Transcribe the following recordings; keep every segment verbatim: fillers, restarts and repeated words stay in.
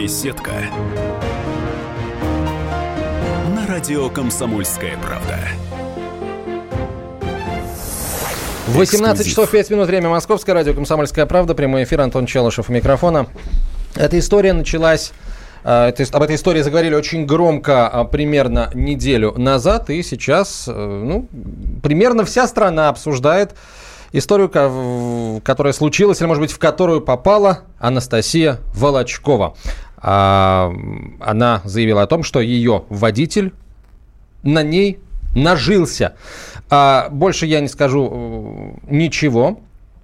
Беседка. На радио «Комсомольская правда». восемнадцать часов пять минут, время московское, радио «Комсомольская правда», прямой эфир, Антон Челышев у микрофона. Эта история началась, это, об этой истории заговорили очень громко примерно неделю назад, и сейчас, ну, примерно вся страна обсуждает историю, которая случилась, или, может быть, в которую попала Анастасия Волочкова. Она заявила о том, что ее водитель на ней нажился. А больше я не скажу ничего.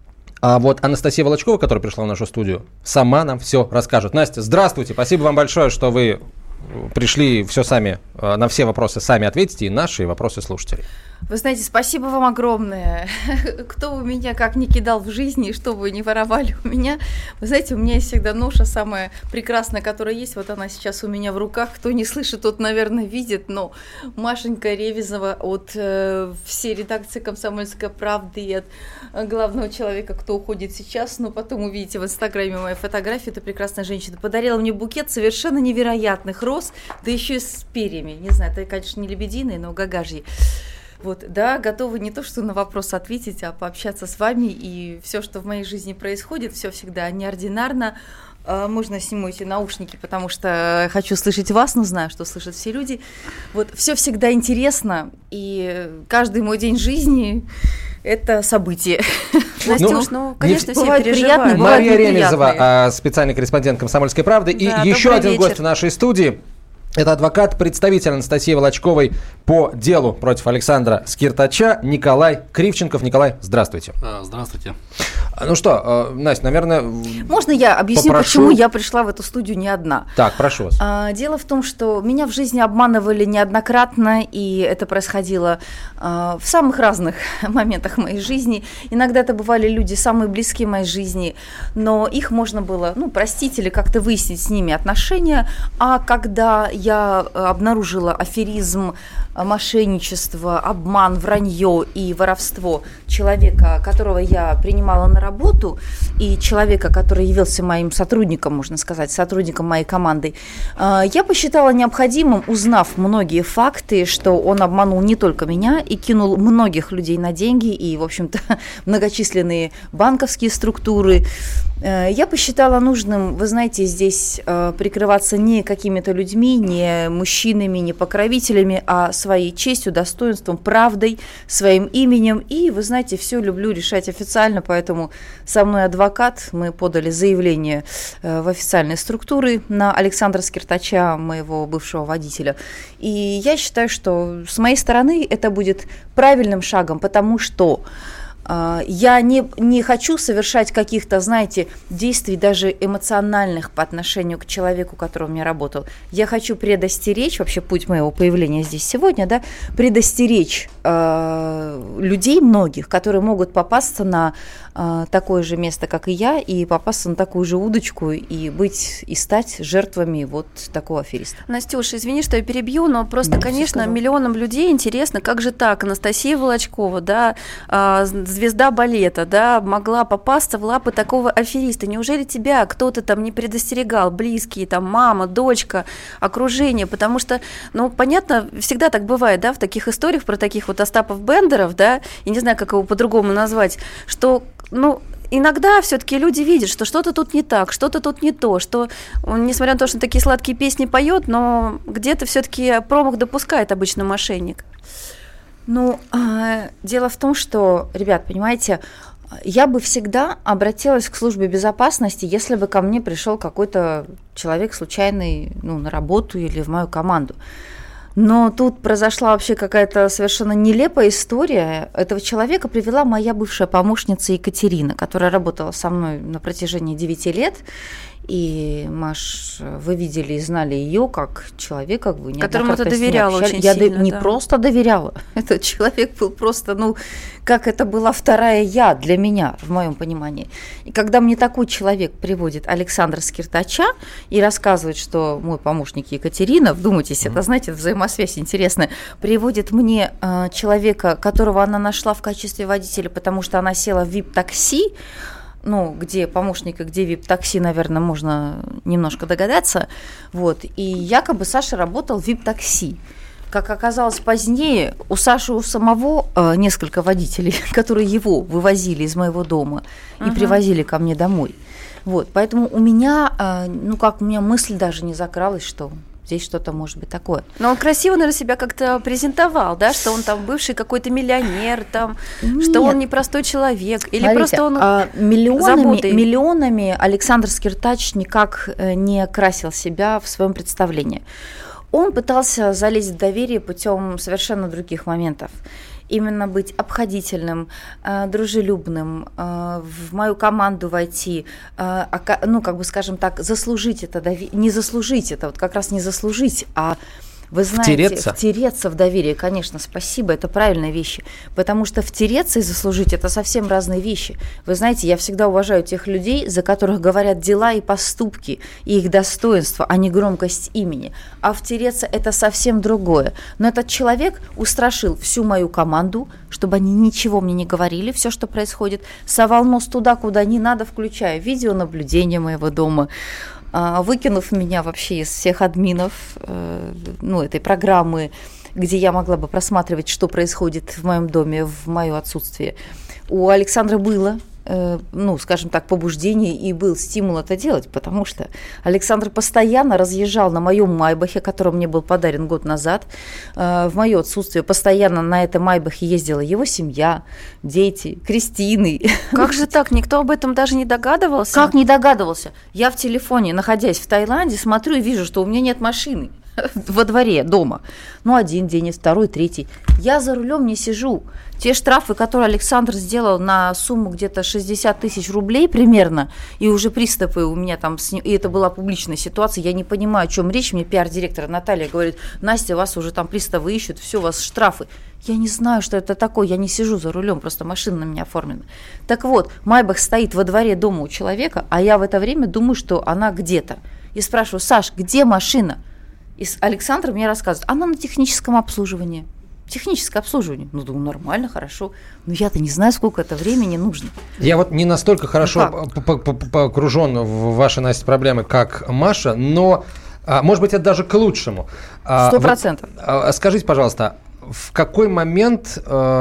А вот Анастасия Волочкова, которая пришла в нашу студию, сама нам все расскажет. Настя, здравствуйте. Спасибо вам большое, что вы пришли все сами, на все вопросы сами ответите, и наши вопросы слушателей. Вы знаете, спасибо вам огромное. Кто бы меня как ни кидал в жизни, что бы ни воровали у меня. Вы знаете, у меня есть всегда ноша самая прекрасная, которая есть. Вот она сейчас у меня в руках. Кто не слышит, тот, наверное, видит. Но Машенька Ревизова от э, всей редакции «Комсомольской правды» и от главного человека, кто уходит сейчас. Но потом увидите в Инстаграме мою фотографию. Эта прекрасная женщина подарила мне букет совершенно невероятных роз, да еще и с перьями. Не знаю, это, конечно, не лебединые, но гагажьи. Вот, да, готова не то, что на вопрос ответить, а пообщаться с вами. И все, что в моей жизни происходит, все всегда неординарно. Можно сниму эти наушники, потому что хочу слышать вас, но знаю, что слышат все люди. Вот, все всегда интересно, и каждый мой день жизни – это событие. Настюш, ну, ну, конечно, все переживают. Мария Ремезова, специальный корреспондент «Комсомольской правды». И да, еще один вечер. Гость в нашей студии. Это адвокат, представитель Анастасии Волочковой по делу против Александра Скиртача Николай Кривченков. Николай, здравствуйте. Здравствуйте. Ну что, Настя, наверное, можно я объясню, попрошу... почему я пришла в эту студию не одна? Так, прошу вас. Дело в том, что меня в жизни обманывали неоднократно, и это происходило в самых разных моментах моей жизни. Иногда это бывали люди, самые близкие в моей жизни, но их можно было, ну, простить или как-то выяснить с ними отношения. А когда я обнаружила аферизм, мошенничество, обман, вранье и воровство человека, которого я принимала на работу, и человека, который явился моим сотрудником, можно сказать, сотрудником моей команды, я посчитала необходимым, узнав многие факты, что он обманул не только меня и кинул многих людей на деньги и, в общем-то, многочисленные банковские структуры. Я посчитала нужным, вы знаете, здесь прикрываться не какими-то людьми, не мужчинами, не покровителями, а своей честью, достоинством, правдой, своим именем. И, вы знаете, все люблю решать официально, поэтому со мной адвокат, мы подали заявление в официальные структуры на Александра Скиртача, моего бывшего водителя. И я считаю, что с моей стороны это будет правильным шагом, потому что я не, не хочу совершать каких-то, знаете, действий даже эмоциональных по отношению к человеку, который у меня работал. Я хочу предостеречь, вообще путь моего появления здесь сегодня, да, предостеречь э, людей многих, которые могут попасться на э, такое же место, как и я, и попасться на такую же удочку и быть, и стать жертвами вот такого афериста. Настюша, извини, что я перебью, но просто, да, конечно, миллионам людей интересно, как же так, Анастасия Волочкова, да, э, звезда балета, да, могла попасться в лапы такого афериста. Неужели тебя кто-то там не предостерегал, близкие, там, мама, дочка, окружение? Потому что, ну, понятно, всегда так бывает, да, в таких историях про таких вот Остапов Бендеров, да, я не знаю, как его по-другому назвать, что, ну, иногда все-таки люди видят, что что-то тут не так, что-то тут не то, что он, несмотря на то, что такие сладкие песни поет, но где-то все-таки промах допускает обычно мошенник. Ну, э, дело в том, что, ребят, понимаете, я бы всегда обратилась к службе безопасности, если бы ко мне пришел какой-то человек случайный, ну, на работу или в мою команду. Но тут произошла вообще какая-то совершенно нелепая история. Этого человека привела моя бывшая помощница Екатерина, которая работала со мной на протяжении девяти лет. И, Маш, вы видели и знали ее как человека, вы которому ты доверяла очень я сильно. Я не да. просто доверяла. Этот человек был просто, ну, как это была вторая я для меня, в моем понимании. И когда мне такой человек приводит Александра Скиртача и рассказывает, что мой помощник Екатерина, вдумайтесь, mm-hmm. это, знаете, взаимосвязь интересная, приводит мне э, человека, которого она нашла в качестве водителя, потому что она села в ви ай пи-такси, ну, где помощник и где вип-такси, наверное, можно немножко догадаться. Вот. И якобы Саша работал в вип-такси. Как оказалось позднее, у Саши у самого э, несколько водителей, которые его вывозили из моего дома и uh-huh. привозили ко мне домой. Вот, поэтому у меня, э, ну как, у меня мысль даже не закралась, что здесь что-то может быть такое. Но он красиво, наверное, себя как-то презентовал, да, что он там бывший какой-то миллионер, там, Нет. что он непростой человек, или Смотрите, просто он а, миллионами, миллионами Александр Скиртач никак не красил себя в своем представлении. Он пытался залезть в доверие путем совершенно других моментов. Именно быть обходительным, э, дружелюбным, э, в мою команду войти, э, ну, как бы, скажем так, заслужить это доверие, не заслужить это, вот как раз не заслужить, а вы знаете, втереться. втереться в доверие, конечно, спасибо, это правильные вещи, потому что втереться и заслужить – это совсем разные вещи. Вы знаете, я всегда уважаю тех людей, за которых говорят дела и поступки, и их достоинство, а не громкость имени. А втереться – это совсем другое. Но этот человек устрашил всю мою команду, чтобы они ничего мне не говорили, все, что происходит, совал нос туда, куда не надо, включая видеонаблюдение моего дома, выкинув меня вообще из всех админов, ну, этой программы, где я могла бы просматривать, что происходит в моем доме в мое отсутствие. У Александра было, ну, скажем так, побуждение и был стимул это делать, потому что Александр постоянно разъезжал на моем Майбахе, который мне был подарен год назад. В мое отсутствие постоянно на этом Майбахе ездила его семья, дети, Кристины. Как же так? Никто об этом даже не догадывался? Как не догадывался? Я в телефоне, находясь в Таиланде, смотрю и вижу, что у меня нет машины во дворе дома. Ну, один день, второй, третий. Я за рулем не сижу. Те штрафы, которые Александр сделал на сумму где-то шестьдесят тысяч рублей примерно, и уже приступы у меня там, и это была публичная ситуация, я не понимаю, о чем речь. Мне пиар-директор Наталья говорит: Настя, вас уже там приставы ищут, все, у вас штрафы. Я не знаю, что это такое, я не сижу за рулем, просто машина на меня оформлена. Так вот, Майбах стоит во дворе дома у человека, а я в это время думаю, что она где-то. И спрашиваю: Саш, где машина? И Александр мне рассказывает: она на техническом обслуживании. Техническое обслуживание. Ну, думаю, нормально, хорошо. Но я-то не знаю, сколько это времени нужно. Я вот не настолько хорошо ну погружен в ваши, Настя, проблемы, как Маша, но, может быть, это даже к лучшему. Сто процентов. Вот, скажите, пожалуйста, в какой момент,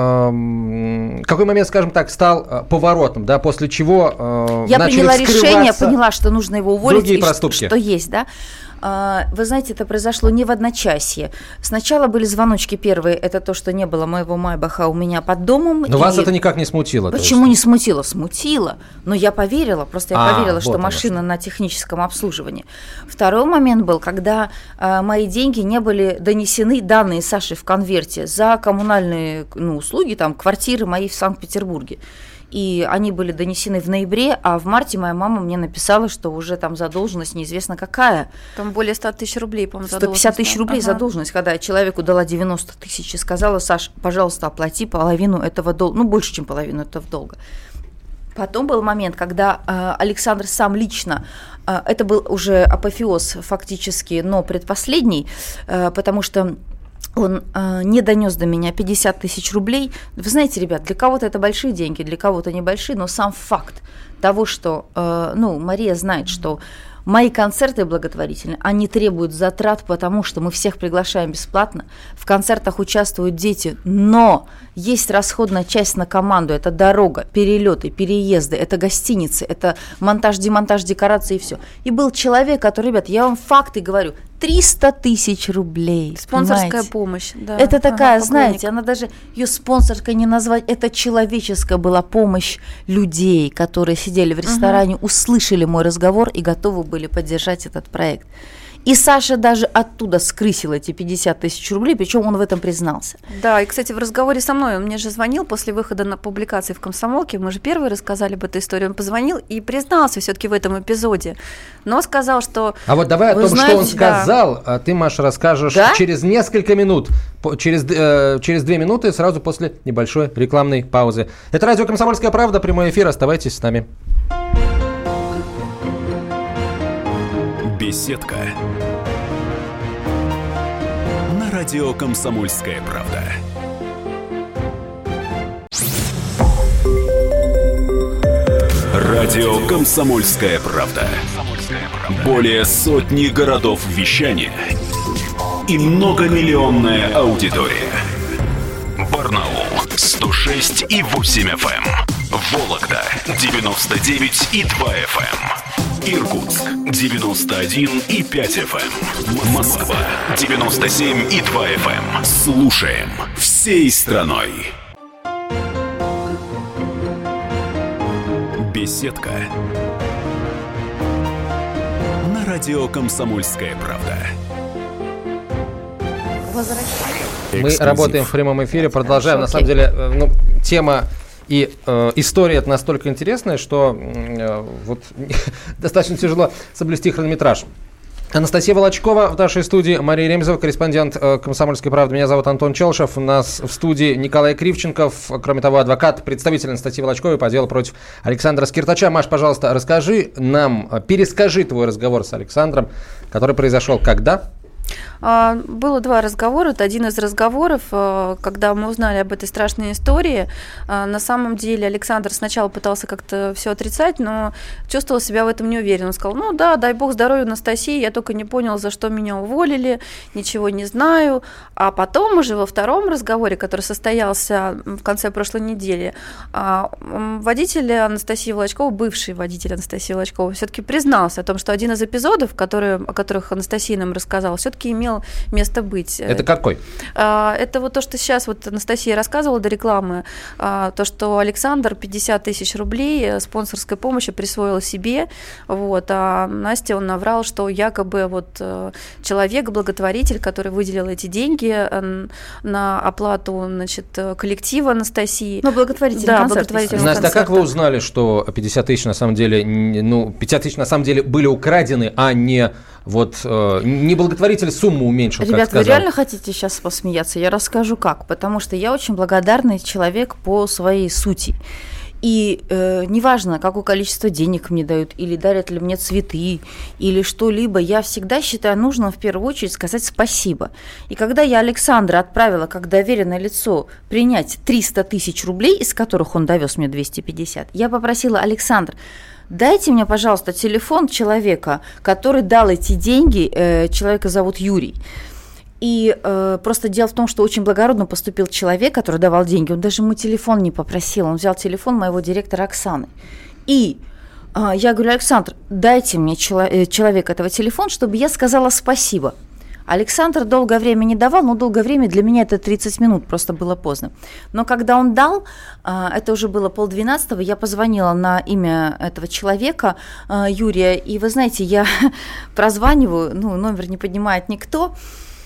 э, какой момент, скажем так, стал поворотом, да, после чего э, я приняла решение, поняла, что нужно его уволить, другие и проступки. Что, что есть, да. Вы знаете, это произошло не в одночасье. Сначала были звоночки первые, это то, что не было моего Майбаха у меня под домом. Но и... вас это никак не смутило? Почему не смутило? Смутило. Но я поверила, просто я а, поверила, вот что машина что. на техническом обслуживании. Второй момент был, когда э, мои деньги не были донесены, данные Саши в конверте, за коммунальные ну, услуги, там, квартиры мои в Санкт-Петербурге. И они были донесены в ноябре, а в марте моя мама мне написала, что уже там задолженность неизвестно какая. Там более сто тысяч рублей, по-моему, задолженность. сто пятьдесят тысяч рублей ага. задолженность, когда я человеку дала девяносто тысяч и сказала: Саш, пожалуйста, оплати половину этого долга, ну, больше, чем половину этого долга. Потом был момент, когда э, Александр сам лично, э, это был уже апофеоз фактически, но предпоследний, э, потому что он э, не донес до меня пятьдесят тысяч рублей. Вы знаете, ребят, для кого-то это большие деньги, для кого-то небольшие, но сам факт того, что, э, ну, Мария знает, что мои концерты благотворительные, они требуют затрат, потому что мы всех приглашаем бесплатно. В концертах участвуют дети, но есть расходная часть на команду. Это дорога, перелеты, переезды, это гостиницы, это монтаж, демонтаж, декорации и все. И был человек, который, ребят, я вам факты говорю, триста тысяч рублей. Спонсорская понимаете? помощь. Да. Это такая, ага, знаете, она даже ее спонсорской не назвать. Это человеческая была помощь людей, которые сидели в ресторане, угу. услышали мой разговор и готовы были поддержать этот проект. И Саша даже оттуда скрысил эти пятьдесят тысяч рублей, причем он в этом признался. Да, и, кстати, в разговоре со мной, он мне же звонил после выхода на публикации в «Комсомолке», мы же первые рассказали об этой истории, он позвонил и признался все-таки в этом эпизоде, но сказал, что... А вот давай о том, знаете, что он сказал, да. ты, Маша, расскажешь да? через несколько минут, через, э, через две минуты, сразу после небольшой рекламной паузы. Это радио «Комсомольская правда», прямой эфир, оставайтесь с нами. Беседка. На радио «Комсомольская правда». Радио «Комсомольская правда». Более сотни городов вещания и многомиллионная аудитория. Барнаул сто шесть и восемь эф эм, Вологда девяносто девять и два эф эм, Иркутск девяносто один и пять эф эм, Москва девяносто семь и два эф эм. Слушаем всей страной. Беседка. На радио «Комсомольская правда». Мы работаем в прямом эфире, продолжаем. На самом деле, ну, тема и э, история это настолько интересная, что э, вот достаточно тяжело соблюсти хронометраж. Анастасия Волочкова в нашей студии, Мария Ремезова, корреспондент э, «Комсомольской правды». Меня зовут Антон Челышев. У нас в студии Николай Кривченков, кроме того, адвокат, представитель Анастасии Волочковой по делу против Александра Скиртача. Маш, пожалуйста, расскажи нам, перескажи твой разговор с Александром, который произошел когда? Было два разговора. Это один из разговоров, когда мы узнали об этой страшной истории. На самом деле Александр сначала пытался как-то все отрицать, но чувствовал себя в этом неуверенно. Он сказал: ну да, дай бог здоровья Анастасии, я только не понял, за что меня уволили, ничего не знаю. А потом уже во втором разговоре, который состоялся в конце прошлой недели, водитель Анастасии Волочковой, бывший водитель Анастасии Волочковой, все-таки признался о том, что один из эпизодов, которые, о которых Анастасия нам рассказала, все-таки имел место быть. Это какой? Это вот то, что сейчас вот Анастасия рассказывала до рекламы, то, что Александр пятьдесят тысяч рублей спонсорской помощи присвоил себе, вот, а Насте он наврал, что якобы вот человек, благотворитель, который выделил эти деньги на оплату, значит, коллектива Анастасии. Ну, благотворительный да, концерт. Благотворительный Настя, концерт. а как вы узнали, что пятьдесят тысяч на самом деле, ну, пятьдесят тысяч на самом деле были украдены, а не вот, э, не благотворитель сумму уменьшил, Ребят, как сказал? вы реально хотите сейчас посмеяться? Я расскажу как. Потому что я очень благодарный человек по своей сути. И э, неважно, какое количество денег мне дают, или дарят ли мне цветы, или что-либо, я всегда считаю нужным в первую очередь сказать спасибо. И когда я Александра отправила как доверенное лицо принять триста тысяч рублей, из которых он довез мне двести пятьдесят, я попросила: Александр, дайте мне, пожалуйста, телефон человека, который дал эти деньги, э, человека зовут Юрий. И э, просто дело в том, что очень благородно поступил человек, который давал деньги. Он даже мой телефон не попросил, он взял телефон моего директора Оксаны. И э, я говорю: Александр, дайте мне чело- э, человек этого телефон, чтобы я сказала спасибо. Александр долгое время не давал, но долгое время для меня это тридцать минут, просто было поздно. Но когда он дал, это уже было полдвенадцатого, я позвонила на имя этого человека, Юрия, и вы знаете, я прозваниваю, ну, номер не поднимает никто.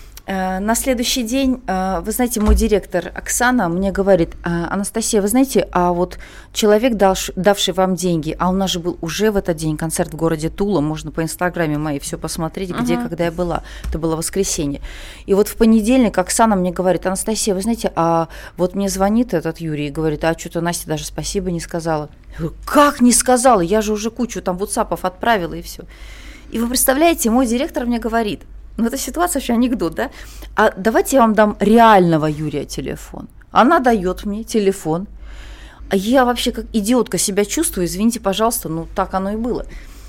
На следующий день, вы знаете, мой директор Оксана мне говорит: Анастасия, вы знаете, а вот человек, давший вам деньги, а у нас же был уже в этот день концерт в городе Тула, можно по инстаграме моей все посмотреть, где, uh-huh. когда я была, это было воскресенье. И вот в понедельник Оксана мне говорит: Анастасия, вы знаете, а вот мне звонит этот Юрий и говорит: а что-то Настя даже спасибо не сказала. Я говорю: как не сказала? Я же уже кучу там ватсапов отправила и все. И вы представляете, мой директор мне говорит: ну, это ситуация вообще анекдот, да? А давайте я вам дам реального Юрия телефон. Она дает мне телефон. А я вообще как идиотка себя чувствую, извините, пожалуйста, ну так оно и было.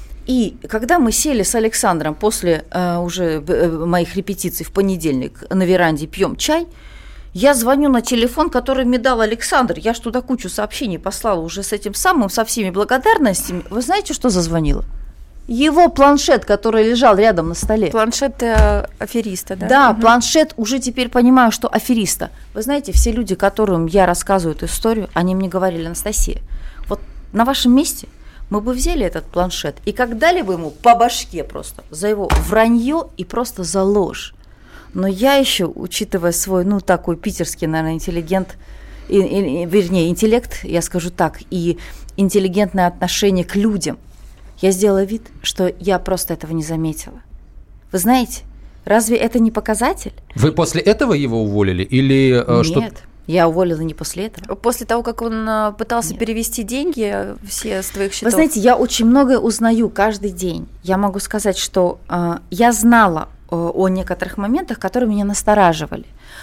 И когда мы сели с Александром после э, уже э, моих репетиций в понедельник на веранде, пьем чай, я звоню на телефон, который мне дал Александр. Я ж туда кучу сообщений послала уже с этим самым, со всеми благодарностями. Вы знаете, что зазвонило? Его планшет, который лежал рядом на столе. Планшет э, афериста, да? Да, угу. Планшет, уже теперь понимаю, что афериста. Вы знаете, все люди, которым я рассказываю эту историю, они мне говорили: Анастасия, вот на вашем месте мы бы взяли этот планшет и как дали бы ему по башке просто за его вранье и просто за ложь. Но я еще, учитывая свой, ну, такой питерский, наверное, интеллигент, и, и, вернее, интеллект, я скажу так, и интеллигентное отношение к людям, я сделала вид, что я просто этого не заметила. Вы знаете, разве это не показатель? Вы после этого его уволили или Нет, что? я уволила не после этого. После того, как он пытался Нет. перевести деньги все с твоих счетов? Вы знаете, я очень многое узнаю каждый день. Я могу сказать, что э, я знала э, о некоторых моментах, которые меня настораживали.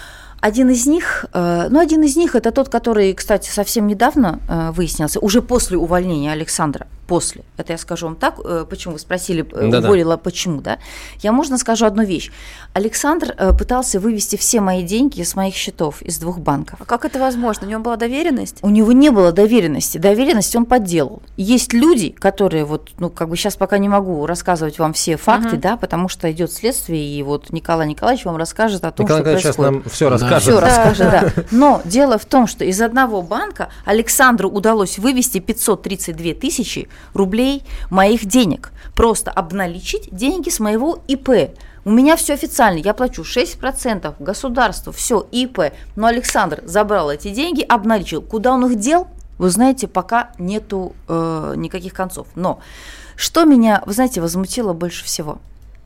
один из них, э, ну, один из них это тот, который, кстати, совсем недавно э, выяснился, уже после увольнения Александра. После. Это я скажу вам так, э, почему вы спросили, э, уволила, почему, да? Я, можно, скажу одну вещь. Александр э, пытался вывести все мои деньги с моих счетов из двух банков. А как это возможно? У него была доверенность? У него не было доверенности. Доверенность он подделал. Есть люди, которые вот, ну, как бы сейчас пока не могу рассказывать вам все факты, uh-huh. да, потому что идет следствие, и вот Николай Николаевич вам расскажет о том, Николай что происходит. Сейчас нам все расскажет. Все расскажет, да. Но дело в том, что из одного банка Александру удалось вывести пятьсот тридцать две тысячи рублей моих денег. Просто обналичить деньги с моего ИП. У меня все официально, я плачу шесть процентов государству, все, ИП. Но Александр забрал эти деньги, обналичил. Куда он их дел, вы знаете, пока нету э, никаких концов. Но что меня, вы знаете, возмутило больше всего?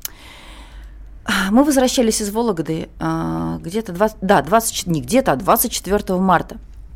Мы возвращались из Вологды э, где-то двадцать, да, двадцать, не где-то, а двадцать четвёртого марта.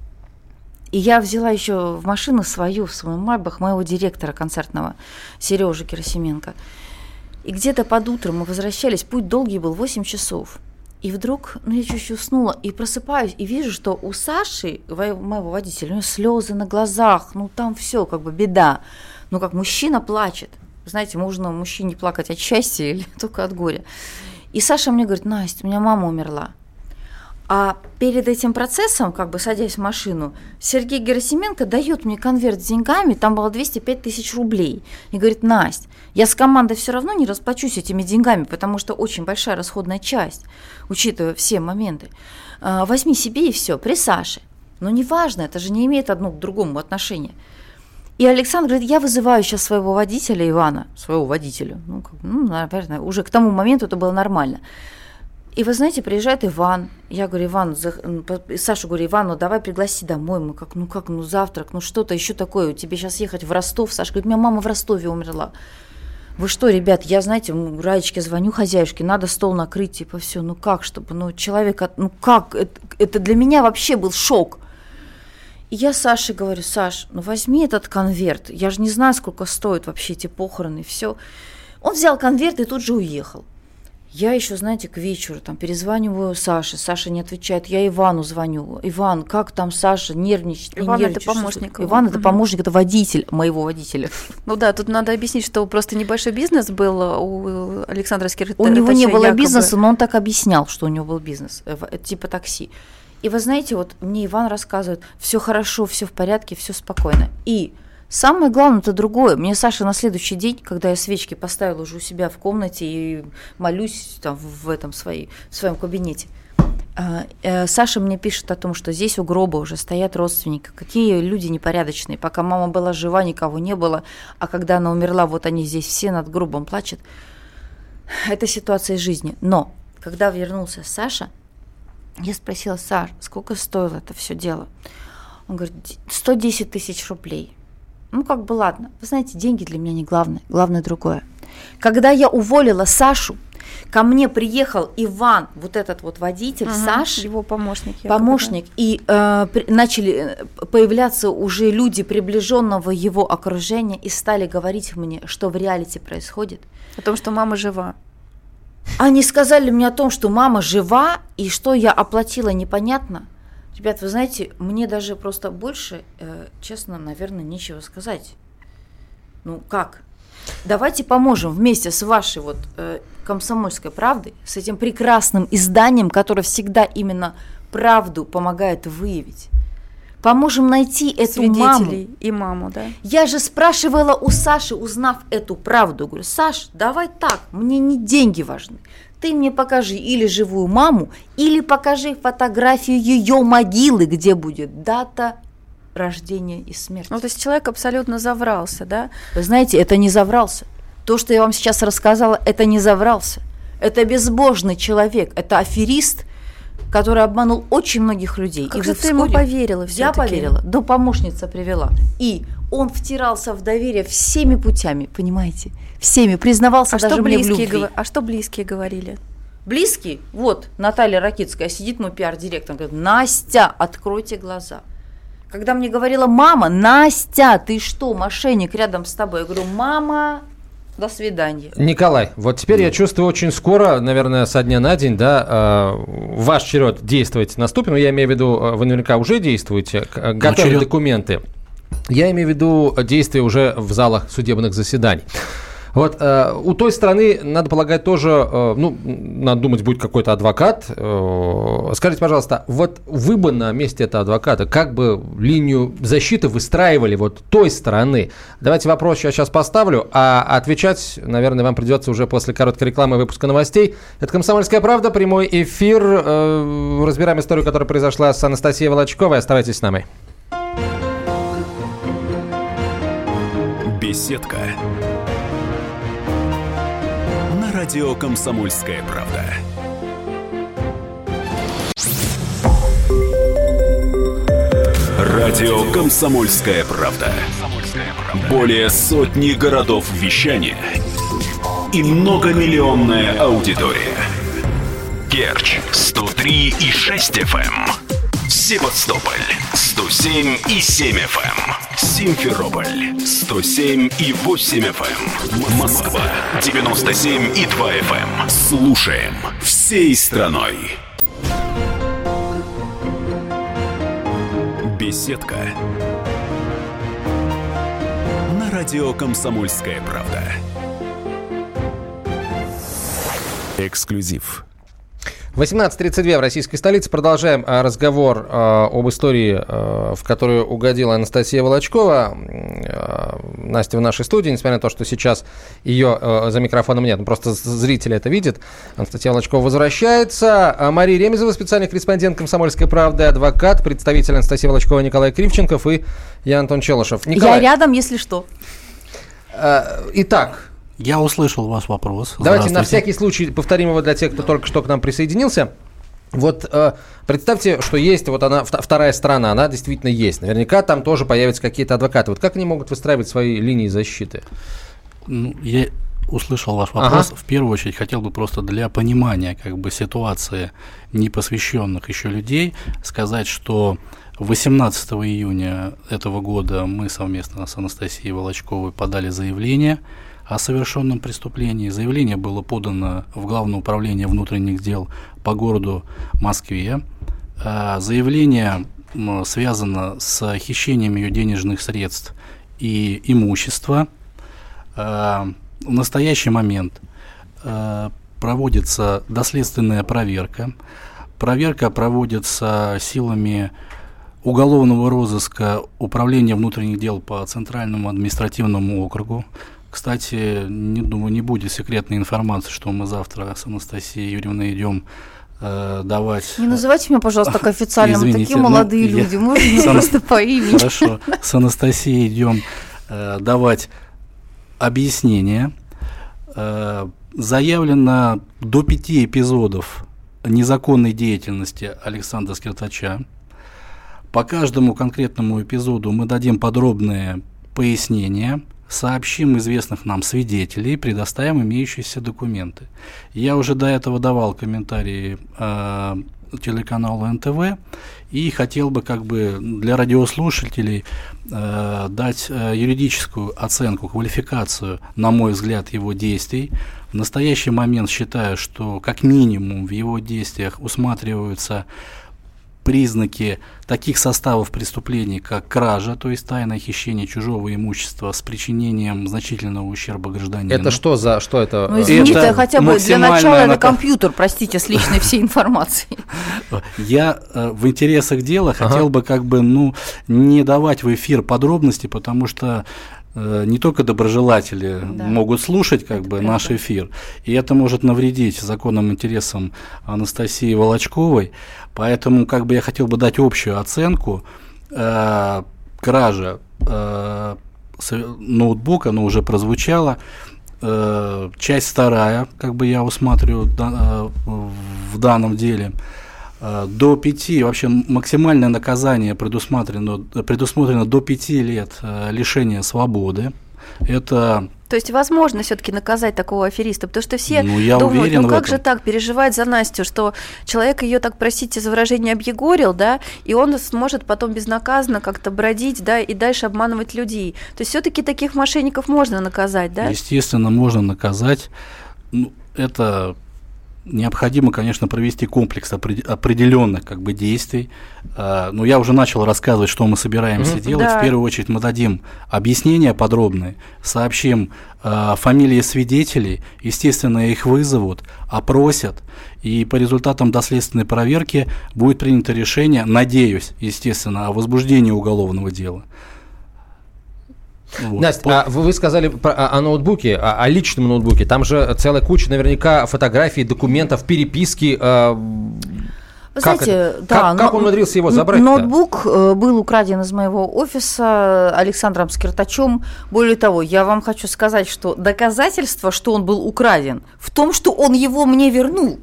И я взяла еще в машину свою, в свой Майбах, моего директора концертного, Сережи Герасименко. И где-то под утро мы возвращались, путь долгий был, восемь часов. И вдруг, ну, я чуть-чуть уснула, и просыпаюсь, и вижу, что у Саши, моего водителя, у него слезы на глазах, ну, там все как бы беда. Ну, как мужчина плачет. Знаете, можно мужчине плакать от счастья или только от горя. И Саша мне говорит: Настя, у меня мама умерла. А перед этим процессом, как бы садясь в машину, Сергей Герасименко дает мне конверт с деньгами, там было двести пять тысяч рублей. И говорит: Настя, я с командой все равно не расплачусь этими деньгами, потому что очень большая расходная часть, учитывая все моменты. Возьми себе и все, при Саше. Но неважно, это же не имеет одно к другому отношения. И Александр говорит: я вызываю сейчас своего водителя Ивана, своего водителя, ну, как, ну, наверное, уже к тому моменту это было нормально. И вы знаете, приезжает Иван, я говорю: Иван, за... Саша, говорю: Иван, ну давай пригласи домой, мы как, ну как, ну завтрак, ну что-то еще такое, тебе сейчас ехать в Ростов. Саша говорит: у меня мама в Ростове умерла. Вы что, ребят, я, знаете, Раечке звоню, хозяюшке, надо стол накрыть, типа, все, ну как, чтобы, ну человек, ну как, это, это для меня вообще был шок. И я Саше говорю: Саш, ну возьми этот конверт, я же не знаю, сколько стоят вообще эти похороны, все. Он взял конверт и тут же уехал. Я еще, знаете, к вечеру там перезваниваю Саше, Саша не отвечает, я Ивану звоню: Иван, как там Саша, нервничает, не Иван нервничает? Это помощник. Иван это помощник, это водитель моего водителя. Ну да, тут надо объяснить, что просто небольшой бизнес был у Александра Скиртача. У него не было бизнеса, но он так объяснял, что у него был бизнес, типа такси. И вы знаете, вот мне Иван рассказывает: все хорошо, все в порядке, все спокойно. И самое главное это другое. Мне Саша на следующий день, когда я свечки поставила уже у себя в комнате и молюсь там в этом своей, в своем кабинете, Саша мне пишет о том, что здесь у гроба уже стоят родственники. Какие люди непорядочные. Пока мама была жива, никого не было, а когда она умерла, вот они здесь все над гробом плачут. Это ситуация из жизни. Но когда вернулся Саша, я спросила: Саш, сколько стоило это все дело? Он говорит: сто десять тысяч рублей. Ну, как бы ладно. Вы знаете, деньги для меня не главное. Главное другое. Когда я уволила Сашу, ко мне приехал Иван, вот этот вот водитель, угу, Саш, его помощник. Помощник. Якобы, да. И э, при, начали появляться уже люди приближенного его окружения и стали говорить мне, что в реалити происходит. О том, что мама жива. Они сказали мне о том, что мама жива, и что я оплатила, непонятно. Ребят, вы знаете, мне даже просто больше, э, честно, наверное, нечего сказать. Ну, как? Давайте поможем вместе с вашей вот э, «Комсомольской правдой», с этим прекрасным изданием, которое всегда именно правду помогает выявить. Поможем найти эту маму. И маму, да. Я же спрашивала у Саши, узнав эту правду, говорю: Саш, давай так, мне не деньги важны. Ты мне покажи или живую маму, или покажи фотографию ее могилы, где будет дата рождения и смерти. Ну, то есть человек абсолютно заврался, да? Вы знаете, это не заврался. То, что я вам сейчас рассказала, это не заврался. Это безбожный человек, это аферист, который обманул очень многих людей. Как и же ты вскоре... ему поверила всё-таки? Я поверила, да, помощница привела. И он втирался в доверие всеми путями, понимаете? Всеми, признавался а даже что мне в близкие любви. Гов... А что близкие говорили? Близкие? Вот, Наталья Ракитская, сидит мой пиар-директор, говорит: Настя, откройте глаза. Когда мне говорила мама: Настя, ты что, мошенник рядом с тобой? Я говорю: мама, До свидания. Николай, вот теперь я чувствую, очень скоро, наверное, со дня на день, да, ваш черед действовать наступит. Ну, я имею в виду, вы наверняка уже действуете, готовите черед... документы. Я имею в виду действия уже в залах судебных заседаний. Вот э, у той страны, надо полагать, тоже, э, ну, надо думать, будет какой-то адвокат. Э, скажите, пожалуйста, вот вы бы на месте этого адвоката как бы линию защиты выстраивали вот той стороны? Давайте вопрос я сейчас поставлю, а отвечать, наверное, вам придется уже после короткой рекламы и выпуска новостей. Это «Комсомольская правда», прямой эфир. Э, разбираем историю, которая произошла с Анастасией Волочковой. Оставайтесь с нами. Беседка. Радио «Комсомольская правда». Радио «Комсомольская правда». Более сотни городов вещания и многомиллионная аудитория. Керчь сто три и шесть эф эм, Севастополь сто семь и семь эф эм, Симферополь сто семь и восемь эф эм, Москва девяносто семь и два эф эм. Слушаем всей страной. Беседка. На радио «Комсомольская правда». Эксклюзив. восемнадцать тридцать два в российской столице. Продолжаем разговор э, об истории, э, в которую угодила Анастасия Волочкова. Э, Настя в нашей студии, несмотря на то, что сейчас ее э, за микрофоном нет, просто зрители это видят. Анастасия Волочкова возвращается. А Мария Ремезова, специальный корреспондент «Комсомольской правды», адвокат, представитель Анастасии Волочковой Николай Кривченков и я, Антон Челышев. Николай, я рядом, если что. Э, итак... Я услышал ваш вопрос. Давайте на всякий случай повторим его для тех, кто только что к нам присоединился. Вот э, представьте, что есть вот она, вторая сторона, она действительно есть. Наверняка там тоже появятся какие-то адвокаты. Вот как они могут выстраивать свои линии защиты? Ну, я услышал ваш вопрос. Ага. В первую очередь хотел бы просто для понимания как бы ситуации непосвященных еще людей сказать, что восемнадцатого июня этого года мы совместно с Анастасией Волочковой подали заявление о совершенном преступлении. Заявление было подано в Главное управление внутренних дел по городу Москве. Заявление связано с хищением ее денежных средств и имущества. В настоящий момент проводится доследственная проверка. Проверка проводится силами уголовного розыска Управления внутренних дел по Центральному административному округу. Кстати, не думаю, не будет секретной информации, что мы завтра с Анастасией Юрьевной идем э, давать... Не называйте меня, пожалуйста, так официально, мы такие молодые ну, люди, я... можно с... просто по имени. Хорошо, с Анастасией идем э, давать объяснения. Э, заявлено до пяти эпизодов незаконной деятельности Александра Скиртача. По каждому конкретному эпизоду мы дадим подробные пояснения, сообщим известных нам свидетелей, предоставим имеющиеся документы. Я уже до этого давал комментарии э, телеканалу эн тэ вэ и хотел бы как бы для радиослушателей э, дать э, юридическую оценку, квалификацию, на мой взгляд, его действий. В настоящий момент считаю, что как минимум в его действиях усматриваются признаки таких составов преступлений, как кража, то есть тайное хищение чужого имущества с причинением значительного ущерба гражданину. Это что за, что это? Ну, извините, это хотя бы для начала это компьютер, простите, с личной всей информацией. Я э, в интересах дела ага. хотел бы как бы, ну, не давать в эфир подробности, потому что э, не только доброжелатели да. могут слушать как это бы правда. Наш эфир, и это может навредить законным интересам Анастасии Волочковой. Поэтому как бы я хотел бы дать общую оценку. Э, кража э, ноутбука, но уже прозвучала. Э, часть вторая, как бы я усматриваю да, э, в данном деле. Э, до пяти, вообще максимальное наказание предусмотрено, предусмотрено до пяти лет э, лишения свободы. Это... То есть возможно все-таки наказать такого афериста, потому что все ну, я думают, уверен ну как в же этом. так, переживать за Настю, что человек ее, так простите за выражение, объегорил, да, и он сможет потом безнаказанно как-то бродить, да, и дальше обманывать людей. То есть все-таки таких мошенников можно наказать, да? Естественно, можно наказать. Ну, это необходимо, конечно, провести комплекс определенных как бы действий. Но я уже начал рассказывать, что мы собираемся mm-hmm. делать. Да. В первую очередь мы дадим объяснения подробные, сообщим э, фамилии свидетелей, естественно, их вызовут, опросят, и по результатам доследственной проверки будет принято решение, надеюсь, естественно, о возбуждении уголовного дела. Вот. Настя, а вы сказали про, о, о ноутбуке, о, о личном ноутбуке. Там же целая куча наверняка фотографий, документов, переписки. Э, Вы как знаете, это? да, как, как он умудрился его забрать? Ноутбук э, был украден из моего офиса Александром Скиртачем. Более того, я вам хочу сказать, что доказательство, что он был украден, в том, что он его мне вернул.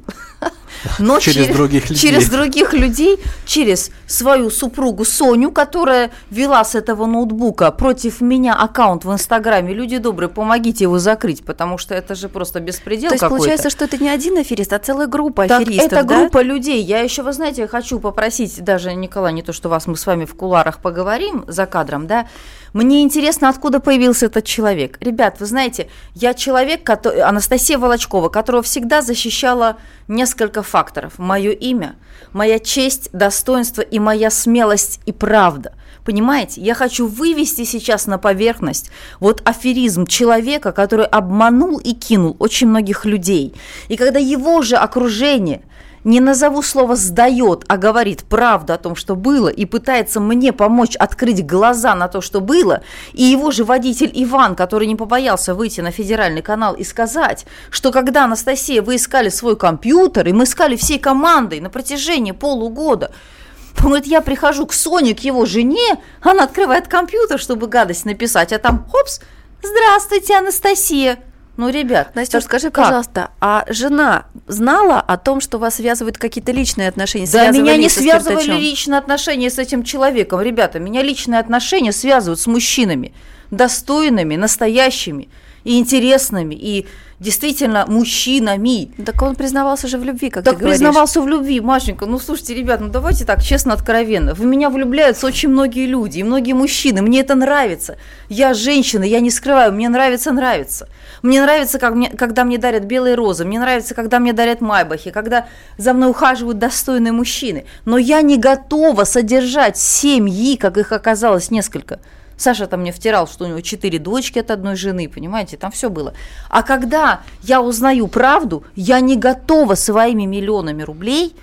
Но через, через, других людей. через других людей, через свою супругу Соню, которая вела с этого ноутбука против меня аккаунт в Инстаграме. Люди добрые, помогите его закрыть, потому что это же просто беспредел какой-то. То есть получается, что это не один аферист, а целая группа так аферистов, это да? группа людей. Я еще, вы знаете, хочу попросить, даже, Николай, не то, что вас мы с вами в кулуарах поговорим за кадром, да, мне интересно, откуда появился этот человек. Ребят, вы знаете, я человек, который, Анастасия Волочкова, которого всегда защищала несколько факторов. Мое имя, моя честь, достоинство и моя смелость и правда. Понимаете, я хочу вывести сейчас на поверхность вот аферизм человека, который обманул и кинул очень многих людей. И когда его же окружение, не назову слово «сдает», а говорит правду о том, что было, и пытается мне помочь открыть глаза на то, что было, и его же водитель Иван, который не побоялся выйти на федеральный канал и сказать, что когда, Анастасия, вы искали свой компьютер, и мы искали всей командой на протяжении полугода, он говорит, я прихожу к Соне, к его жене, она открывает компьютер, чтобы гадость написать, а там, хопс, здравствуйте, Анастасия. Ну, ребят, Настя, скажи, как? пожалуйста, а жена знала о том, что вас связывают какие-то личные отношения? Да, меня не связывали личные отношения с этим человеком. Ребята, меня личные отношения связывают с мужчинами, достойными, настоящими и интересными, и действительно мужчинами. Так он признавался же в любви, как так ты говоришь. признавался в любви, Машенька. Ну, слушайте, ребят, ну давайте так, честно, откровенно. В меня влюбляются очень многие люди, и многие мужчины. Мне это нравится. Я женщина, я не скрываю, мне нравится, нравится. Мне нравится, как мне, когда мне дарят белые розы, мне нравится, когда мне дарят майбахи, когда за мной ухаживают достойные мужчины. Но я не готова содержать семьи, как их оказалось несколько. Саша там мне втирал, что у него четыре дочки от одной жены, понимаете, там все было. А когда я узнаю правду, я не готова своими миллионами рублей,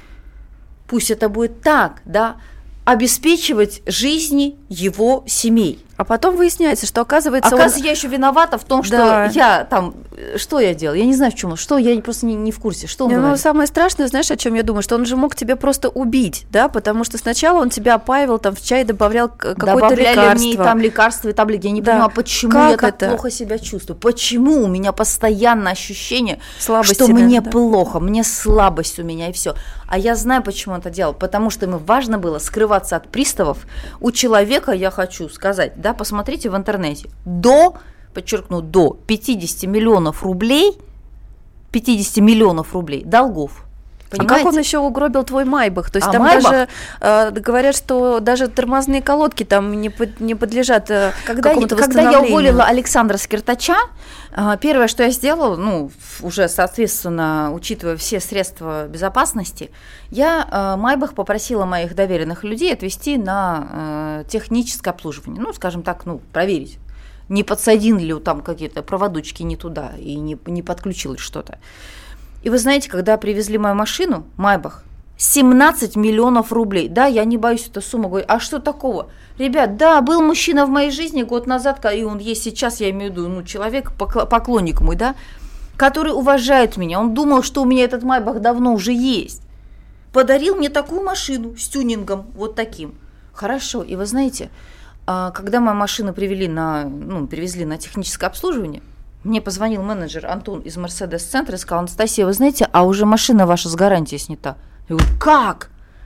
пусть это будет так, да, обеспечивать жизни его семей. А потом выясняется, что оказывается... Оказывается, он... я еще виновата в том, что да. я там... Что я делала? Я не знаю, в чем. Что? Я просто не, не в курсе. Что он не, говорит? Ну, самое страшное, знаешь, о чем я думаю? Что он же мог тебя просто убить, да? Потому что сначала он тебя опаивал, там в чай добавлял какое-то Добавляли лекарство. мне там лекарства и таблетки. Я не да. понимаю, почему как я так это? плохо себя чувствую. Почему у меня постоянно ощущение, слабости, что даже, мне да. плохо, мне слабость у меня и все. А я знаю, почему он это делал. Потому что ему важно было скрываться от приставов. У человека, я хочу сказать, да, посмотрите в интернете, до, подчеркну, до пятьдесят миллионов рублей, пятьдесят миллионов рублей долгов. Понимаете? А как он еще угробил твой майбах? То есть а там майбах? даже э, говорят, что даже тормозные колодки там не, под, не подлежат э, когда какому-то я, восстановлению. Когда я уволила Александра Скиртача, э, первое, что я сделала, ну, уже, соответственно, учитывая все средства безопасности, я э, майбах попросила моих доверенных людей отвезти на э, техническое обслуживание. Ну, скажем так, ну, проверить, не подсадили ли там какие-то проводочки не туда и не, не подключилось что-то. И вы знаете, когда привезли мою машину, майбах, семнадцать миллионов рублей. Да, я не боюсь эту сумму. Говорю, а что такого? Ребят, да, был мужчина в моей жизни год назад, и он есть сейчас, я имею в виду, ну, человек, поклонник мой, да, который уважает меня. Он думал, что у меня этот майбах давно уже есть. Подарил мне такую машину с тюнингом, вот таким. Хорошо, и вы знаете, когда мою машину привели на, ну, привезли на техническое обслуживание, мне позвонил менеджер Антон из Мерседес-центра и сказал, Анастасия, вы знаете, а уже машина ваша с гарантией снята. Я говорю, как?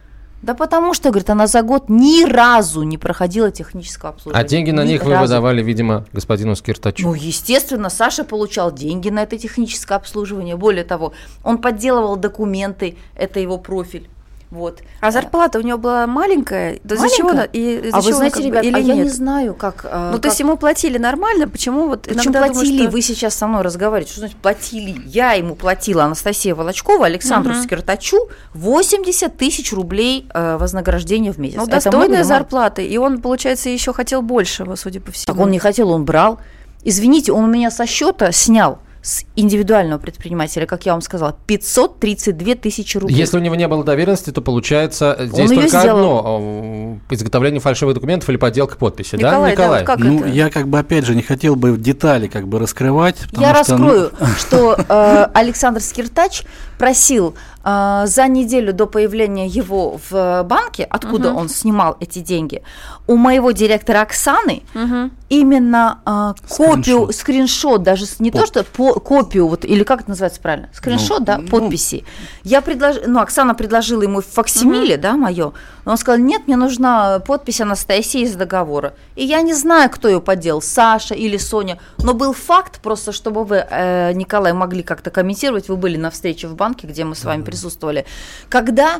Да потому что, говорит, она за год ни разу не проходила технического обслуживания. А деньги на ни них разу. вы выдавали, видимо, господину Скиртачу. Ну, естественно, Саша получал деньги на это техническое обслуживание. Более того, он подделывал документы, это его профиль. Вот. А зарплата у него была маленькая? Да за чего она? И, а за вы чего знаете, она, ребята, или а я нет? не знаю, как... Ну, как... то есть ему платили нормально, почему вот Причем иногда платили, думаю, что... вы сейчас со мной разговариваете, что значит платили? Я ему платила, Анастасия Волочкова, Александру uh-huh. Скиртачу восемьдесят тысяч рублей э, вознаграждения в месяц. Ну, достойная зарплата, и он, получается, еще хотел большего, судя по всему. Так он не хотел, он брал. Извините, он у меня со счета снял с индивидуального предпринимателя, как я вам сказала, пятьсот тридцать две тысячи рублей. Если у него не было доверенности, то получается здесь Он только сделал. одно – изготовление фальшивых документов или подделка подписи, Николай, да, Николай? Да, вот как ну, это? я как бы, опять же, не хотел бы детали как бы раскрывать. Я что, раскрою, ну... что э, Александр Скиртач просил э, за неделю до появления его в банке, откуда Угу. он снимал эти деньги, у моего директора Оксаны Угу. именно э, копию, Скриншот. скриншот, даже не Под- то, что по, копию, вот, или как это называется правильно, скриншот, Ну, да, ну, подписи. Я предложила, ну, Оксана предложила ему факсимиле, да, мое, но он сказал, нет, мне нужна подпись Анастасии из договора. И я не знаю, кто ее подделал, Саша или Соня, но был факт, просто чтобы вы, э, Николай, могли как-то комментировать, вы были на встрече в банке, где мы с вами присутствовали, когда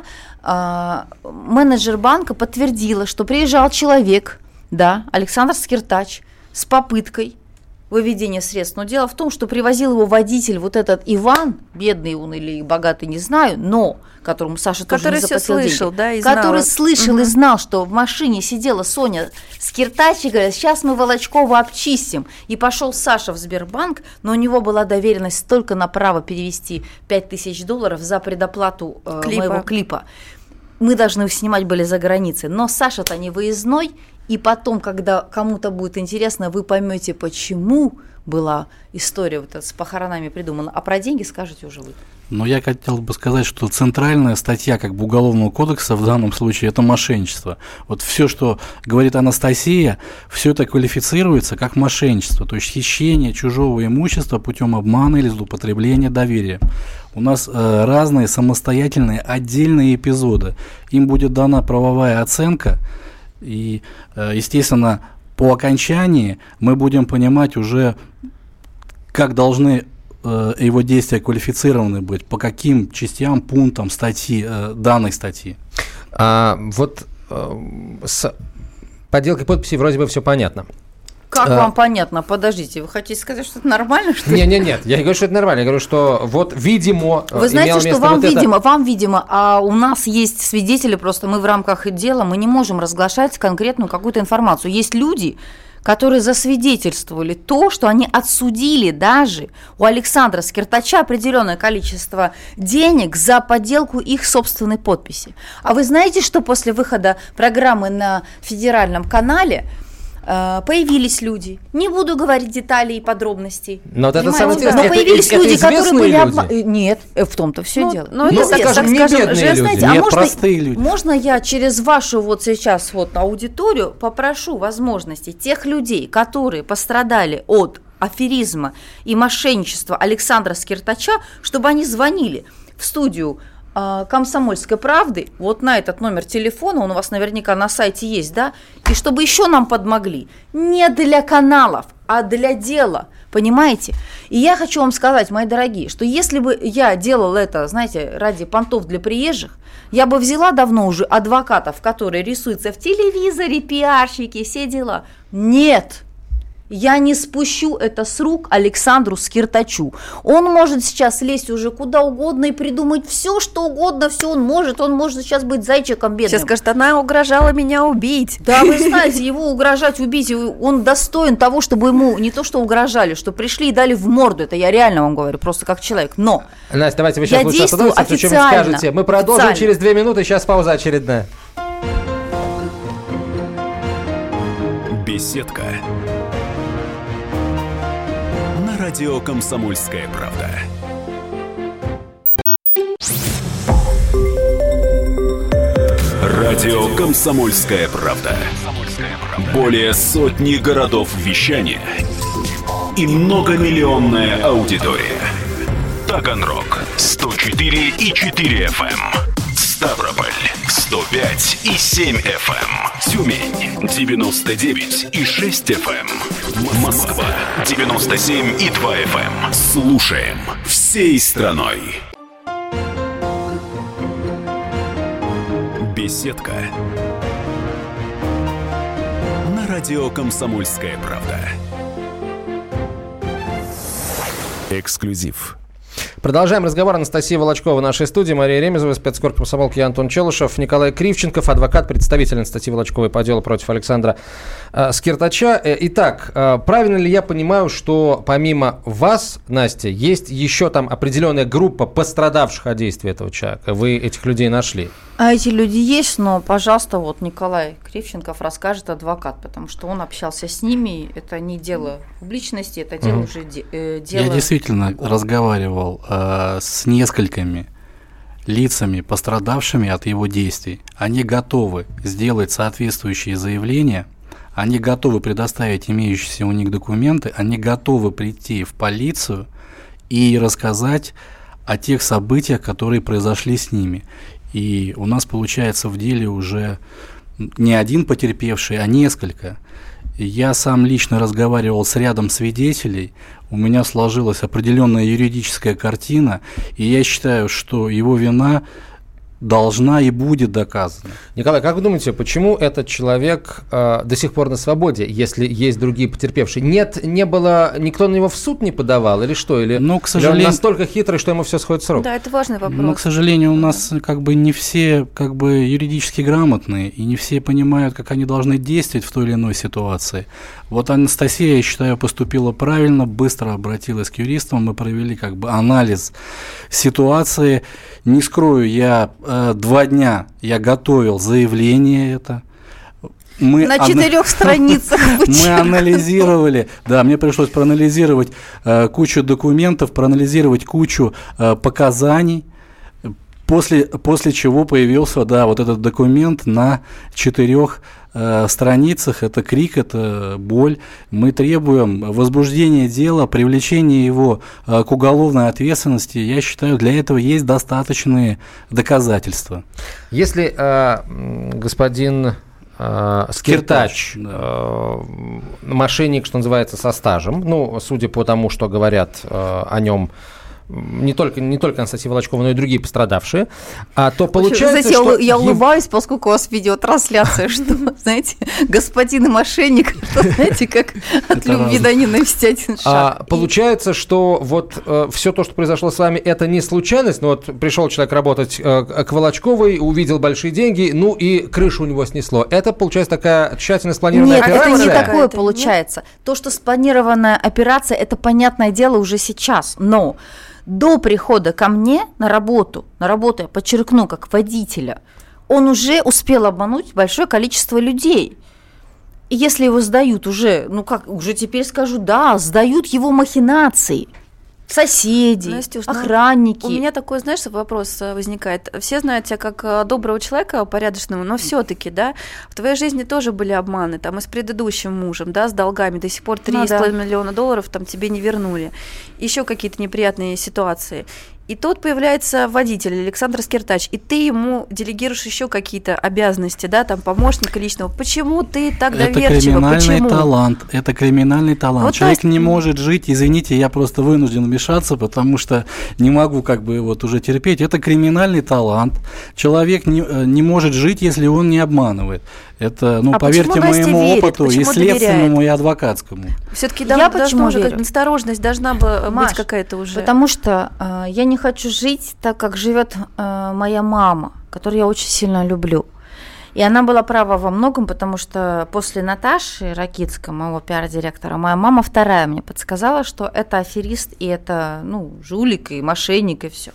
э, менеджер банка подтвердила, что приезжал человек, да, Александр Скиртач, с попыткой выведения средств. Но дело в том, что привозил его водитель, вот этот Иван, бедный он или богатый, не знаю, но которому Саша тоже Который не всё заплатил слышал, деньги, да, и который знал. слышал Мгм. и знал, что в машине сидела Соня Скиртач и говорит, сейчас мы Волочкова обчистим. И пошел Саша в Сбербанк, но у него была доверенность только на право перевести пять тысяч долларов за предоплату э, Клипа. моего клипа. Мы должны снимать были за границей, но Саша-то не выездной, и потом, когда кому-то будет интересно, вы поймете, почему была история вот эта с похоронами придумана, а про деньги скажете уже вы. Но я хотел бы сказать, что центральная статья как бы Уголовного кодекса в данном случае – это мошенничество. Вот все, что говорит Анастасия, все это квалифицируется как мошенничество, то есть хищение чужого имущества путем обмана или злоупотребления доверия. У нас э, разные самостоятельные отдельные эпизоды. Им будет дана правовая оценка, и, э, естественно, по окончании мы будем понимать уже, как должны э, его действия квалифицированы быть, по каким частям, пунктам статьи, э, данной статьи. А, вот э, с подделкой подписи вроде бы все понятно. Как А. вам понятно? Подождите, вы хотите сказать, что это нормально, что ли? Не, не, нет, я не говорю, что это нормально, я говорю, что вот, видимо, Вы знаете, имело что место вам вот это- видимо, вам видимо, а у нас есть свидетели, просто мы в рамках дела, мы не можем разглашать конкретную какую-то информацию. Есть люди, которые засвидетельствовали то, что они отсудили даже у Александра Скиртача определенное количество денег за подделку их собственной подписи. А вы знаете, что после выхода программы на федеральном канале э, появились люди, не буду говорить деталей и подробностей, Но вот это понимаете? самое интересное, Но это- появились это люди, которые известные были люди? обма- э, Нет, э, в том-то все Ну, дело. ну, это, Ну, так скажем, не скажем, бедные же, люди. знаете, А Нет, можно, простые люди. можно я через вашу вот сейчас вот аудиторию попрошу возможности тех людей, которые пострадали от аферизма и мошенничества Александра Скиртача, чтобы они звонили в студию э, «Комсомольской правды», вот на этот номер телефона, он у вас наверняка на сайте есть, да, и чтобы еще нам подмогли, не для каналов, а для дела, понимаете? И я хочу вам сказать, мои дорогие, что если бы я делала это, знаете, ради понтов для приезжих, я бы взяла давно уже адвокатов, которые рисуются в телевизоре, пиарщики, все дела. Нет! Я не спущу это с рук Александру Скиртачу. Он может сейчас лезть уже куда угодно и придумать все, что угодно, все он может. Он может сейчас быть зайчиком бедным. Сейчас скажет, она угрожала меня убить. Да, вы знаете, его угрожать, убить, он достоин того, чтобы ему не то что угрожали, что пришли и дали в морду. Это я реально вам говорю, просто как человек. Но Настя, давайте вы сейчас я лучше действую остановитесь, о чем официально. скажете. Мы продолжим Официально. через две минуты, сейчас пауза очередная. Беседка. На радио «Комсомольская правда». Радио «Комсомольская правда». Более сотни городов вещания и многомиллионная аудитория. Таганрог сто четыре и четыре эф эм, Ставрополь сто пять и семь эф эм. Тюмень девяносто девять и шесть эф эм. Москва девяносто семь и два эф эм. Слушаем всей страной. Беседка. На радио «Комсомольская правда». Эксклюзив. Продолжаем разговор. Анастасия Волочкова в нашей студии, Мария Ремезова, спецкор комсомолки, Антон Челышев, Николай Кривченков, адвокат, представитель Анастасии Волочковой по делу против Александра э, Скиртача. Итак, э, правильно ли я понимаю, что помимо вас, Настя, есть еще там определенная группа пострадавших от действия этого человека? Вы этих людей нашли? А эти люди есть, но, пожалуйста, вот Николай Кривченков расскажет, адвокат, потому что он общался с ними. Это не дело публичности, это дело mm-hmm. уже де, э, дело... Я действительно разговаривал э, с несколькими лицами, пострадавшими от его действий. Они готовы сделать соответствующие заявления, они готовы предоставить имеющиеся у них документы, они готовы прийти в полицию и рассказать о тех событиях, которые произошли с ними. И у нас получается в деле уже не один потерпевший, а несколько. Я сам лично разговаривал с рядом свидетелей, у меня сложилась определенная юридическая картина, и я считаю, что его вина должна и будет доказана. Николай, как вы думаете, почему этот человек э, до сих пор на свободе, если есть другие потерпевшие? Нет, не было, никто на него в суд не подавал или что? Или, Но, к сожалению, или он настолько хитрый, что ему все сходит с рук? Да, это важный вопрос. Но, к сожалению, у нас как бы не все как бы юридически грамотные, и не все понимают, как они должны действовать в той или иной ситуации. Вот Анастасия, я считаю, поступила правильно, быстро обратилась к юристам, мы провели как бы анализ ситуации. Не скрою, я э, два дня я готовил заявление это. Мы на четырех ана... страницах. Мы анализировали, да, мне пришлось проанализировать э, кучу документов, проанализировать кучу э, показаний. После, после чего появился, да, вот этот документ на четырех э, страницах. Это крик, это боль. Мы требуем возбуждения дела, привлечения его э, к уголовной ответственности. Я считаю, для этого есть достаточные доказательства. Если э, господин э, Скиртач, Скиртач да. э, мошенник, что называется, со стажем, ну, судя по тому, что говорят э, о нем, не только, не только Анастасия Волочкова, но и другие пострадавшие, а то получается, знаете, что... Я улыбаюсь, поскольку у вас видеотрансляция, что, знаете, господин и мошенник, что, знаете, как от любви до ненависти один шаг. Получается, что вот все то, что произошло с вами, это не случайность, но вот пришел человек работать к Волочковой, увидел большие деньги, ну и крышу у него снесло. Это, получается, такая тщательно спланированная операция? Нет, это не такое получается. То, что спланированная операция, это понятное дело уже сейчас, но... До прихода ко мне на работу, на работу я подчеркну, как водителя, он уже успел обмануть большое количество людей. И если его сдают уже, ну как, уже теперь скажу, да, сдают его махинации. Соседи, Настюш, охранники. Ну, у меня такой, знаешь, вопрос возникает. Все знают тебя как доброго человека, порядочного, но все-таки, да, в твоей жизни тоже были обманы, там, и с предыдущим мужем, да, с долгами, до сих пор три с половиной ну, да. миллиона долларов там тебе не вернули. Еще какие-то неприятные ситуации. И тут появляется водитель Александр Скиртач, и ты ему делегируешь еще какие-то обязанности, да, там, помощника личного. Почему ты так доверчиво? Это криминальный Почему? талант, это криминальный талант. Вот Человек так... не может жить, извините, я просто вынужден вмешаться, потому что не могу как бы вот уже терпеть. Это криминальный талант. Человек не, не может жить, если он не обманывает. Это, ну, а поверьте моему верит? опыту, почему и следственному, и адвокатскому. Все-таки да, должна уже как настороженность должна бы Маш, быть какая-то уже. Потому что э, я не хочу жить так, как живет э, моя мама, которую я очень сильно люблю. И она была права во многом, потому что после Наташи Ракитской, моего пиар-директора, моя мама вторая мне подсказала, что это аферист, и это, ну, жулик, и мошенник, и все.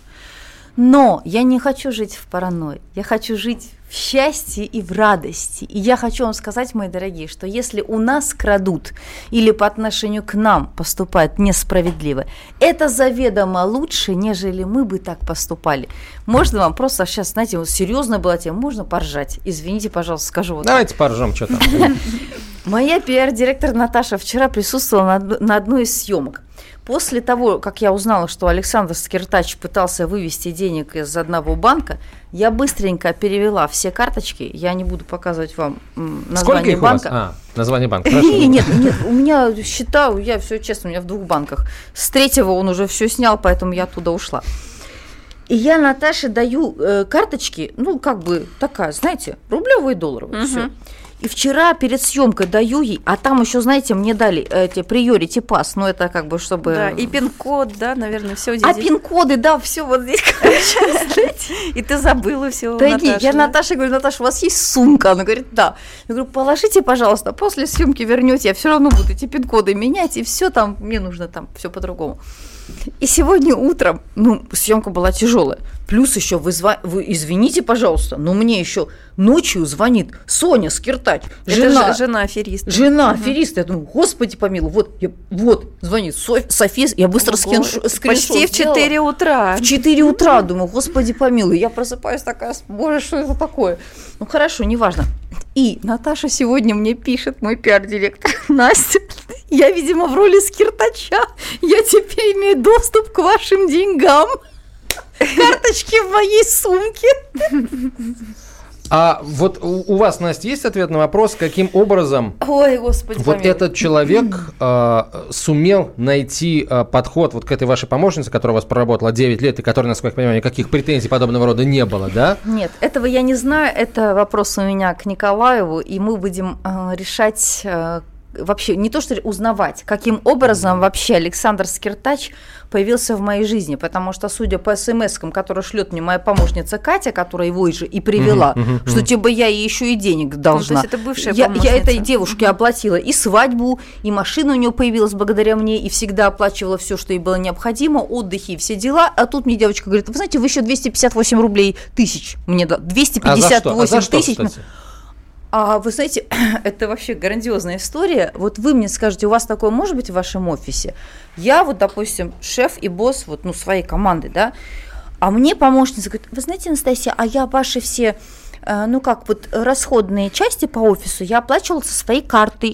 Но я не хочу жить в паранойи, я хочу жить в счастье и в радости. И я хочу вам сказать, мои дорогие, что если у нас крадут или по отношению к нам поступают несправедливо, это заведомо лучше, нежели мы бы так поступали. Можно вам просто сейчас, знаете, вот серьезная была тема, можно поржать. Извините, пожалуйста, скажу вот Давайте так. поржем, что там. Моя пиар-директор Наташа вчера присутствовала на одной из съемок. После того, как я узнала, что Александр Скиртач пытался вывести денег из одного банка, я быстренько перевела все карточки. Я не буду показывать вам название Сколько их банка. У вас? А, название банка. Нет, нет, у меня счета, я все честно, у меня в двух банках. С третьего он уже все снял, поэтому я оттуда ушла. И я Наташе даю э, карточки, ну, как бы такая, знаете, рублевые и долларовые, угу. все. И вчера перед съемкой даю ей, а там еще, знаете, мне дали эти priority pass, ну, это как бы, чтобы... Да, и пин-код, да, наверное, все здесь. А пин-коды, да, все вот здесь, короче, и ты забыла все у Наташи. Я Наташе говорю: Наташа, у вас есть сумка? Она говорит: да. Я говорю: положите, пожалуйста, после съемки вернете, я все равно буду эти пин-коды менять, и все там, мне нужно там все по-другому. И сегодня утром, ну, съемка была тяжелая. Плюс еще вы, зва... вы извините, пожалуйста, но мне еще ночью звонит Соня Скиртач, жена, Это жена афериста. Жена угу. афериста. Я думаю: господи помилуй, вот, я, вот звонит Соф... София, я быстро скриншот сделала. Почти в четыре утра. В четыре утра, думаю: господи помилуй. Я просыпаюсь такая: боже, что это такое? Ну хорошо, неважно. И Наташа сегодня мне пишет, мой пиар-директор: Настя, я, видимо, в роли Скиртача, я теперь имею доступ к вашим деньгам. Карточки в моей сумке. А вот у, у вас, Настя, есть ответ на вопрос, каким образом Ой, Господи, вот помилуй. этот человек э, сумел найти э, подход вот к этой вашей помощнице, которая у вас проработала девять лет, и которой, насколько я понимаю, никаких претензий подобного рода не было, да? Нет, этого я не знаю, это вопрос у меня к Николаеву, и мы будем э, решать... Э, вообще не то что узнавать, каким образом вообще Александр Скиртач появился в моей жизни, потому что, судя по смс-кам, которые шлет мне моя помощница Катя, которая его же и привела, uh-huh, uh-huh, что uh-huh. типа я ей еще и денег должна. Ну, то есть это бывшая я, помощница. Я этой девушке uh-huh. оплатила и свадьбу, и машина у нее появилась благодаря мне, и всегда оплачивала все, что ей было необходимо, отдыхи и все дела. А тут мне девочка говорит: вы знаете, вы еще двести пятьдесят восемь рублей тысяч мне дали. двести пятьдесят восемь а за что? А за тысяч. что, кстати? А вы знаете, это вообще грандиозная история. Вот вы мне скажете, у вас такое может быть в вашем офисе? Я вот, допустим, шеф и босс вот, ну, своей команды, да, а мне помощница говорит: вы знаете, Анастасия, а я ваши все, э, ну как, вот расходные части по офису я оплачивала со своей картой.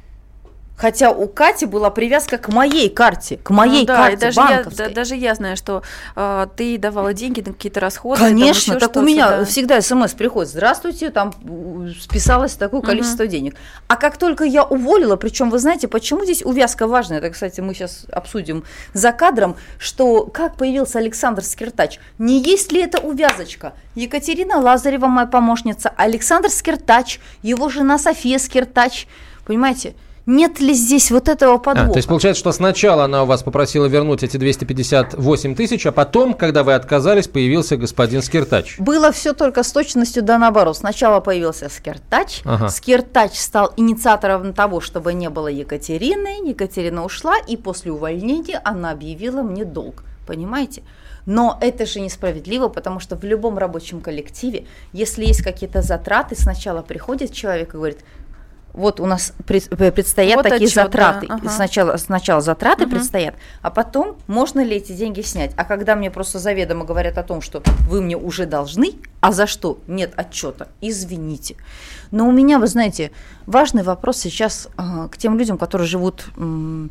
Хотя у Кати была привязка к моей карте, к моей ну, да, карте даже банковской. Я, да, даже я знаю, что э, ты давала деньги на какие-то расходы. Конечно, там, так у меня да. всегда смс приходит: здравствуйте, там списалось такое количество uh-huh. денег. А как только я уволила, причем вы знаете, почему здесь увязка важная, это, кстати, мы сейчас обсудим за кадром, что как появился Александр Скиртач, не есть ли это увязочка? Екатерина Лазарева, моя помощница, Александр Скиртач, его жена София Скиртач, понимаете? Нет ли здесь вот этого подвоха? А, то есть получается, что сначала она у вас попросила вернуть эти двести пятьдесят восемь тысяч, а потом, когда вы отказались, появился господин Скиртач. Было все только с точностью да наоборот. Сначала появился Скиртач. Ага. Скиртач стал инициатором того, чтобы не было Екатерины. Екатерина ушла, и после увольнения она объявила мне долг. Понимаете? Но это же несправедливо, потому что в любом рабочем коллективе, если есть какие-то затраты, сначала приходит человек и говорит: вот у нас предстоят вот такие отчет, затраты. Да. Ага. Сначала, сначала затраты угу. предстоят, а потом можно ли эти деньги снять. А когда мне просто заведомо говорят о том, что вы мне уже должны, а за что нет отчета, извините. Но у меня, вы знаете, важный вопрос сейчас э, к тем людям, которые живут... Э,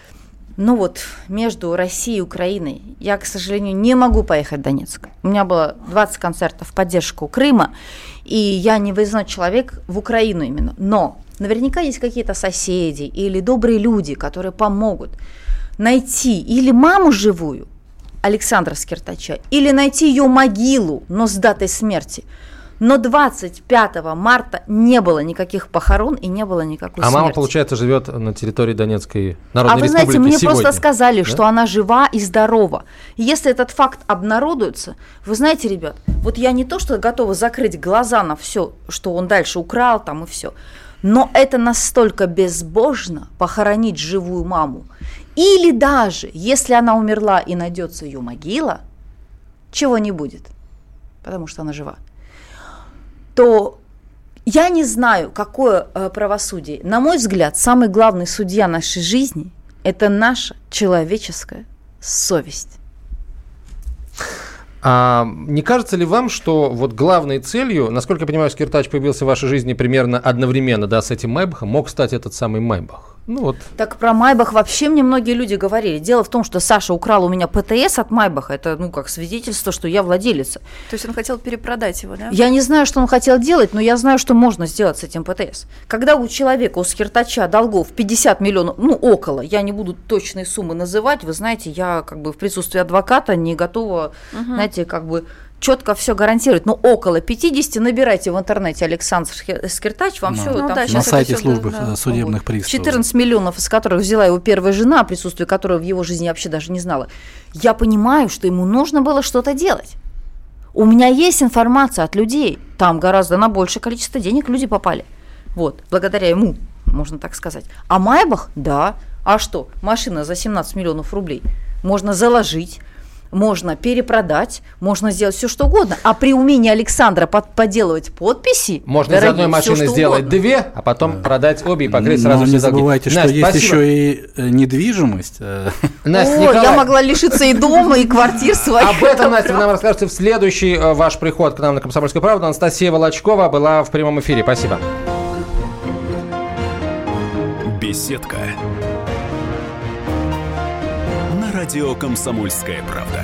Ну вот, между Россией и Украиной. Я, к сожалению, не могу поехать в Донецк. У меня было двадцать концертов в поддержку Крыма, и я не выездной человек в Украину именно. Но наверняка есть какие-то соседи или добрые люди, которые помогут найти или маму живую Александра Скиртача, или найти ее могилу, но с датой смерти. Но двадцать пятого марта не было никаких похорон и не было никакой а смерти. А мама, получается, живет на территории Донецкой Народной а вы Республики знаете, мне сегодня. просто сказали, да? что она жива и здорова. И если этот факт обнародуется, вы знаете, ребят, вот я не то, что готова закрыть глаза на все, что он дальше украл там и все, но это настолько безбожно похоронить живую маму. Или даже, если она умерла и найдется ее могила, чего не будет, потому что она жива, то я не знаю, какое э, правосудие. На мой взгляд, самый главный судья нашей жизни – это наша человеческая совесть. А не кажется ли вам, что вот главной целью, насколько я понимаю, Скиртач появился в вашей жизни примерно одновременно, да, с этим Майбахом, мог стать этот самый Майбах? Ну вот. Так про Майбах вообще мне многие люди говорили. Дело в том, что Саша украл у меня ПТС от Майбаха. Это, ну, как свидетельство, что я владелица. То есть он хотел перепродать его, да? Я не знаю, что он хотел делать, но я знаю, что можно сделать с этим ПТС. Когда у человека, у Скиртача долгов пятьдесят миллионов, ну, около, я не буду точные суммы называть, вы знаете, я как бы в присутствии адвоката не готова, угу. знаете, как бы четко все гарантировать, но около пятьдесят, набирайте в интернете Александр Скиртач, вам да. все ну, там да, на сайте все, службы да, судебных приставов. четырнадцать миллионов, из которых взяла его первая жена, присутствие которой в его жизни я вообще даже не знала. Я понимаю, что ему нужно было что-то делать. У меня есть информация от людей, там гораздо на большее количество денег люди попали. Вот, благодаря ему, можно так сказать. А Майбах, да, а что, машина за семнадцать миллионов рублей можно заложить, можно перепродать, можно сделать все что угодно. А при умении Александра под, подделывать подписи... Можно из одной машины сделать угодно. две, а потом да. продать обе и покрыть Но сразу все долги. Не забывайте, что Настя, есть спасибо. еще и недвижимость. Настя, О, я могла лишиться и дома, и квартир своих. Об этом, Настя, вы нам расскажете в следующий ваш приход к нам на «Комсомольскую правду». Анастасия Волочкова была в прямом эфире. Спасибо. Беседка. На радио «Комсомольская правда».